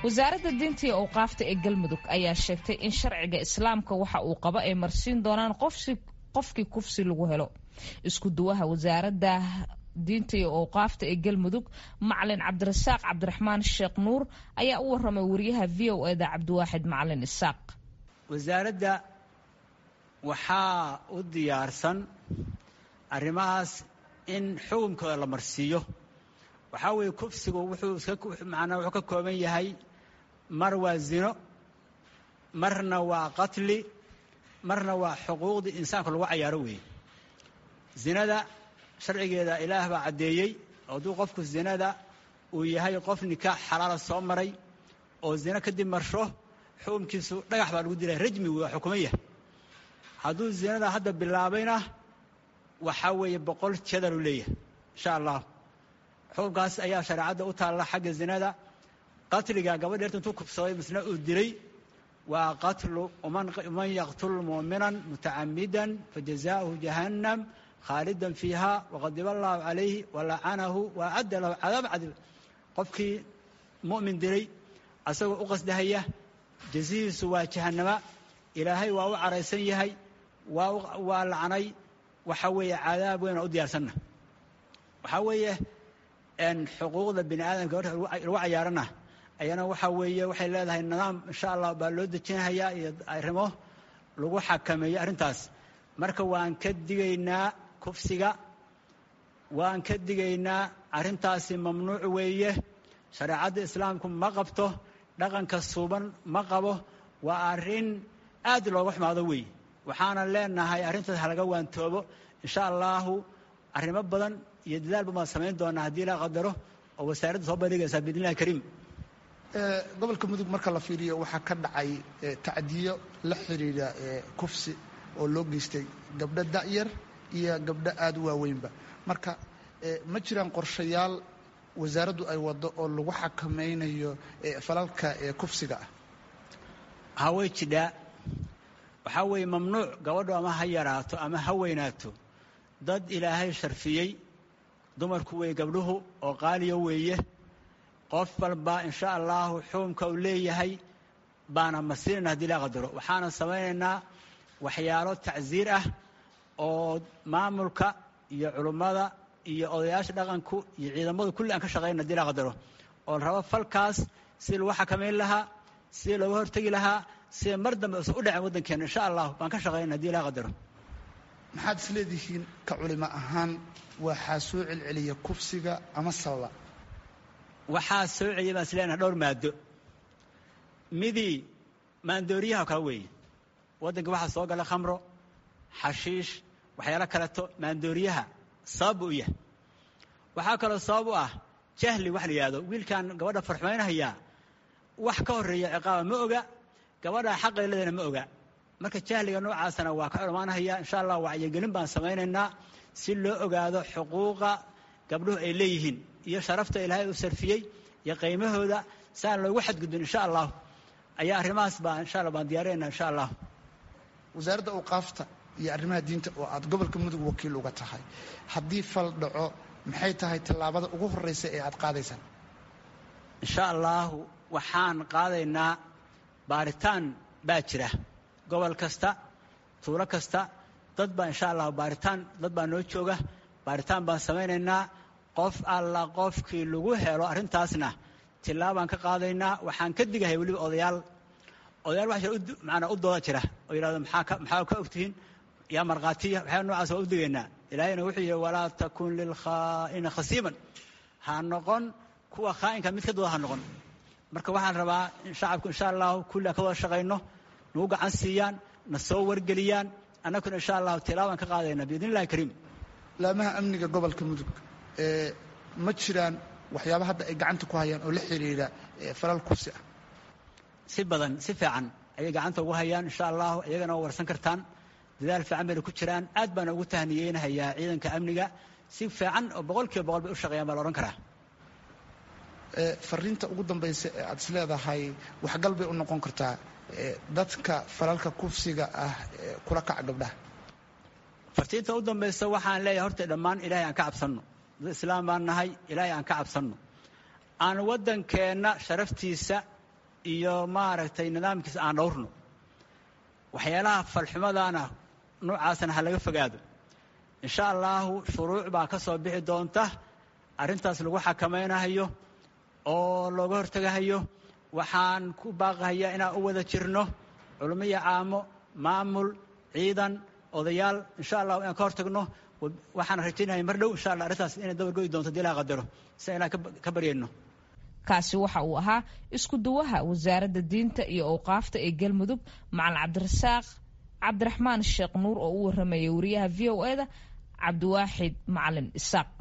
wasaaradda diinta iyo awqaafta ee galmudug ayaa sheegtay in sharciga islaamka waxa uu qabo ay marsiin doonaan qofkii kufsi lagu helo. isku duwaha wasaaradda diinta iyo awqaafta ee galmudug macalin cabdirasaaq cabdiraxmaan sheekh nuur ayaa u waramay wariyaha VOA da cabdiwaaxid macalin isaaq. wasaaradda waxaa u diyaarsan arrimahaas in xukunkooda la marsiiyo. waxaa weeye kufsigu wuxuu ka kooban yahay mar waa zino, marna waa qatli, marna waa xuquuqdii insaanka lagu cayaaro weeye. zinada sharcigeeda ilaah baa caddeeyey. hadduu qofku zinada uu yahay qof nikaax xalaala soo maray oo zina kadib marsho, xukunkiisu dhagax baa lagu dilay, rajmi waa xukumaya. hadduu zinada hadda bilaabayna waxaa weeye 100 jadal u leeyahay insha allah. xukunkaas ayaa shareecadda u taalla xagga zinada. qatliga gabadh dheerta intuu kubsaday misna uu dilay waa qatlu man yaqtul mu'minan mutacammidan fajazaa'uhu jahannam khaalidan fiiha waqadiba allahu calayhi walacanahu waacadda lahu cadaab cadiib. qofkii mu'min dilay asagoo u qasdahaya jazihiisu waa jahannama. ilaahay waa u caraysan yahay, waa lacnay. waxa weeye cadaab weyn oo u diyaarsanna. waxaa weeye xuquuqda bini aadamka lagu cayaarana ayana waxa weeye waxay leedahay nidaam insha allah baa loo dejinayaa iyo arrimo lagu xakameeyo arrintaas. marka waan ka digaynaa kufsiga, waan ka digaynaa arrintaasi mamnuuc weeye. shareecadda islaamku ma qabto, dhaqanka suuban ma qabo. waa arrin aad looga xumaado weeye. waxaana leenahay arrintaas halaga waantoobo insha allahu. arrimo badan iyo dadaalba maan samayn doonaa haddii la qadaro oo wasaaradda soo bandhigaysaa biidnillahi kariim. gobolka mudug marka la fiiriyo waxaa ka dhacay tacdiyo la xiriira kufsi oo loo geystay gabdho da'yar iyo gabdho aad u waaweynba. marka ma jiraan qorshayaal wasaaraddu ay waddo oo lagu xakameynayo falalka kufsiga ah? haway jidhaa. waxaa weeye mamnuuc gabadhu ama ha yaraato ama ha weynaato. dad ilaahay sharfiyey dumarku weeye gabdhuhu oo qaaliyo weeye. qof walba insha allahu xukunka uu leeyahay baana masiirina haddii la qadaro. waxaana samaynaynaa waxyaalo tacsiir ah oo maamulka iyo culummada iyo odayaasha dhaqanku iyo ciidamadu kulli aan ka shaqayna haddii la qadaro, oo rabo falkaas sidii lagu xakamayn lahaa, sidii looga hortegi lahaa, sidii mar dambe usan u dhacin waddankeena insha allahu baan ka shaqayna haddii la qadaro. maxaad is leedihiin ka culimo ahaan waxaa soo celceliya kufsiga ama sababa? waxaa soo celiyay baan isleenahay dhowr maado. midii maandooriyaha kale weeye. waddanka waxaa soo gala khamro, xashiish, waxyaalo kaleto. maandooriyaha sabab u yahay. waxaa kaloo sabab u ah jahli wax la yidhahdo. wiilkan gabadha farxumaynahayaa wax ka horreeya ciqaaba ma oga, gabadha xaqay leedana ma oga. marka jahliga noocaasana waa ka culmaanahaya. insha allah wacyigelin baan samaynaynaa si loo ogaado xuquuqa gabdhuhu ay leeyihiin iyo sharafta ilaahay u sarfiyey iyo qiimahooda saan loogu xadgudbin insha allah. ayaa arrimahaas baa insha allah baan diyaarinaynaa insha allah. wasaaradda awqaafta iyo arrimaha diinta oo aad gobolka mudug wakiil uga tahay, haddii fal dhaco maxay tahay tallaabada ugu horreysa ee aad qaadaysaan? insha allahu waxaan qaadaynaa baaritaan baa jira gobol kasta, tuulo kasta. dad baa insha allah baaritaan, dad baa noo jooga. baaritaan baan samaynaynaa. qof alla qofkii lagu helo arrintaasna tillaabaan ka qaadaynaa. waxaan ka digahay weliba odayaal waxa macnaa u dooda jira oo yidhahdo maxaa ka ogtihiin yaa markhaatiya. waxyaa noocaas waa u digaynaa. ilaahayna wuxuu yidhi walaa takun lilkhaa'ina khasiiman. ha noqon kuwa khaa'inka mid ka dooda ha noqon. marka waxaan rabaa in shacabku insha allahu kulli ka wada shaqayno, nagu gacan siiyaan, na soo wargeliyaan. annaguna insha allahu tilaabaan ka qaadaynaa biidnillahi kariim. laamaha amniga gobolka mudug ma jiraan waxyaaba hadda ay gacanta ku hayaan oo la xiriira falal kufsi ah? si badan, si fiican ayay gacanta ugu hayaan insha allahu. iyagana waa warsan kartaan. dadaal fiican bayna ku jiraan. aad baana ugu tahniyeynahayaa ciidanka amniga. si fiican oo 100% bay u shaqeeyaan baa la odhan karaa. fariinta ugu dambaysa ee aad is leedahay waxgal bay u noqon kartaa dadka falalka kufsiga ah kula kaca gabdhaha? fartiinta u dambaysa waxaan leeyahay horta dhammaan ilaahay aan ka cabsanno. islaam baan nahay, ilaahay aan ka cabsanno. aan waddankeenna sharaftiisa iyo maaragtay nidaamkiisa aan dhowrno waxyaalaha falxumadana noocaasna ha laga fogaado insha allahu shuruuc baa ka soo bixi doonta arrintaas lagu xakamaynayo oo looga hortagahayo waxaan ku baaqahayaa inaan u wada jirno culimo iyo caamo maamul ciidan odayaal insha allah inaan ka hortagno waxaan rajaynahay mar dhow insha allah arrintaas inay dabargoyi doonto hadii ilaha qadaro si inaan ka baryayno kaasi waxa uu ahaa isku duwaha wasaaradda diinta iyo awqaafta ee galmudug macalin cabdirasaaq cabdiraxmaan sheekh nuur oo u waramayay wariyaha v o e da cabdiwaaxid macalin isaaq